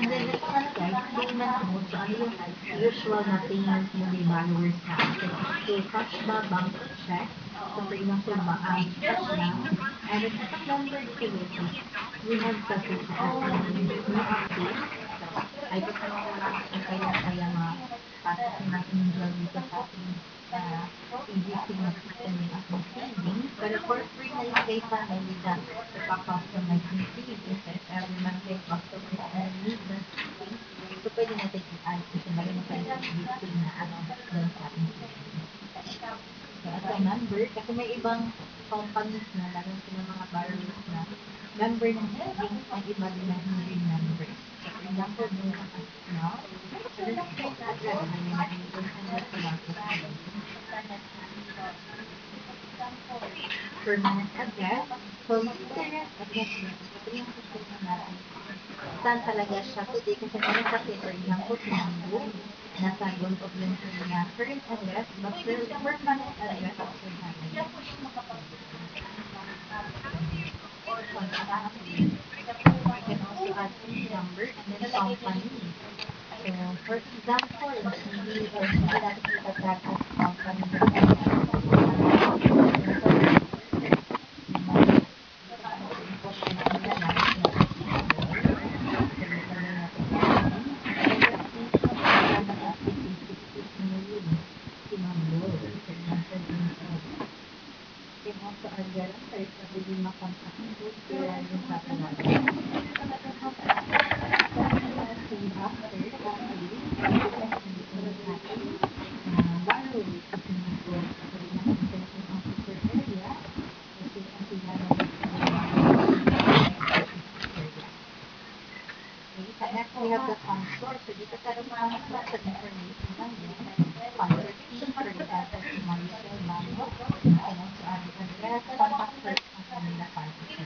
And then ito naman guys, payment mode. So ano yung usual na payment mode ni borrowers natin? So it's through cash ba, bank or check. So for example, cash lang. And then sa pag-member dito guys is we have settled sa ating new update. So ay kung ano kaya pasok natin yung dyan dito sa ating ABC na system yung ating savings. Pero for free na yung guys namin with the pa-customize yung savings. So if ever man kayo customers na need ng savings, so pwede natin i-add kasi meron na kayo existing na assets doon sa ating savings. So as a member, kasi may ibang companies na meron silang mga borrowers na member ng savings, may iba din na hindi member. So for example, doon sa as now, so then straight address, hindi natin internet sa market permanent address. So yung internet address natin, ito yung susunod natin. Saan talaga siya today? Kasi meron kasi, for example, si Mambo, nasa Gold of yung kanya current address, but permanent address after natin. Contact. We can also add PIN number and then company. So, for example, hindi natin itatag as company can also add guarantors na pwede makontak nito kaya yung papalala. Soon after, hopefully, borrow kasi nito pwede natin sa yung officer area kasi ang sila na okay, so next we have the sponsor. So dito sa sponsor sa information lang yun. Sponsor fee, for example, si Maricel Bano. You can also add the address, contact person, and then the party.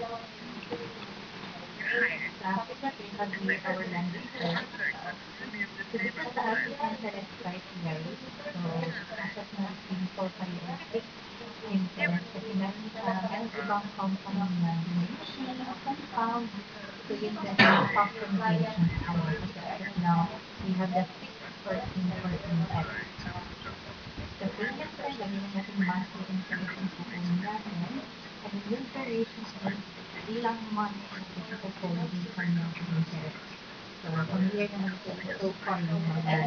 Sa Africa, we have here our landing page. So dito sa ating interest price guys, so as of now, simple pa yung fixed interest kasi meron ibang company na diminishing, compound. So yun guys, yung customization tayo. Kasi as of now, we have the fixed 14% sa payment term, lagyan na natin monthly interest yung kukunin natin. And then yung duration is ilang months na ito sa 7 income ng interest. So, familiar naman kayo so far yung